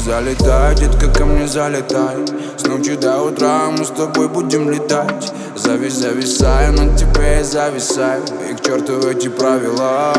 Залетай, детка, ко мне залетай. С ночи до утра мы с тобой будем летать. Зависаю на тебе и зависаю. И к черту эти правила.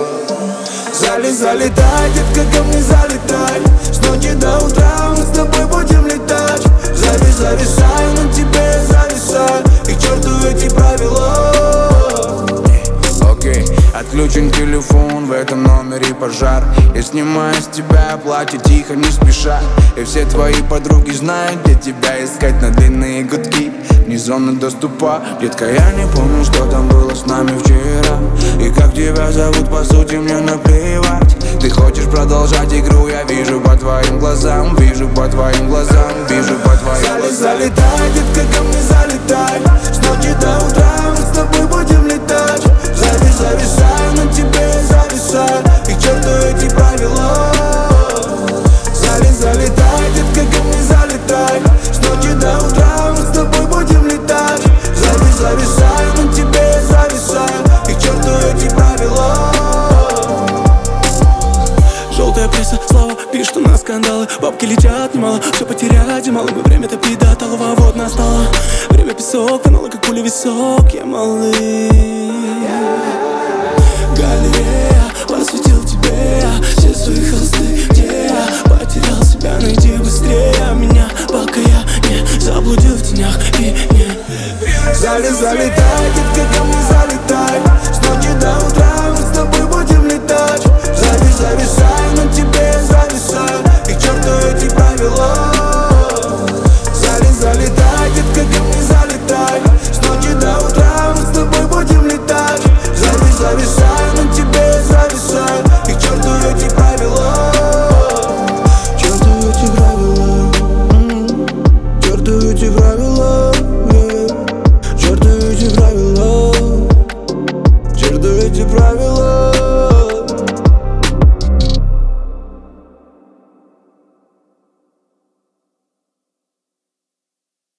Залетай, детка, ко мне залетай. С ночи до утра мы с тобой будем летать. Зависаю на тебе и зависаю. И к черту эти правила. Окей, отключен телефон, в этом номере пожар. Я снимаю с тебя платье тихо, не спеша. И все твои подруги знают, где тебя искать на длинные гудки. Вне зоны доступа. Детка, я не помню, что там было с нами вчера. И как тебя зовут, по сути, мне наплевать. Ты хочешь продолжать игру, я вижу по твоим глазам. Вижу по твоим глазам, вижу по твоим глазам. Залетай, детка, ко мне залетай. С ночи до утра мы с тобой будем летать. Зависаю на тебе и зависаю. И к черту эти правила. Залетай, детка, ко мне залетай. С ночи до утра мы с тобой будем летать. Зависаю на тебе и зависаю. И к черту эти правила. Желтая пресса, слава пишет на скандалы. Бабки летят немало, все потерять и мало бы. Время топит до талого, вот настало. Время песок, канала как пуля висок. Я малый. Галерея, посвятил тебе я все свои холсты, где я потерял себя, найди быстрее меня, пока я не заблудил в тенях и не. Залетай, детка, ко мне залетай. С ночи до утра мы с тобой будем летать. Зависаю на тебе и зависаю. И к черту эти правила. Залетай, детка, ко мне залетай. С ночи до утра мы с тобой будем летать. Зависаю на тебе и зависаю. И к черту эти правила. Черту эти правила. Черту эти правила. Черту эти правила.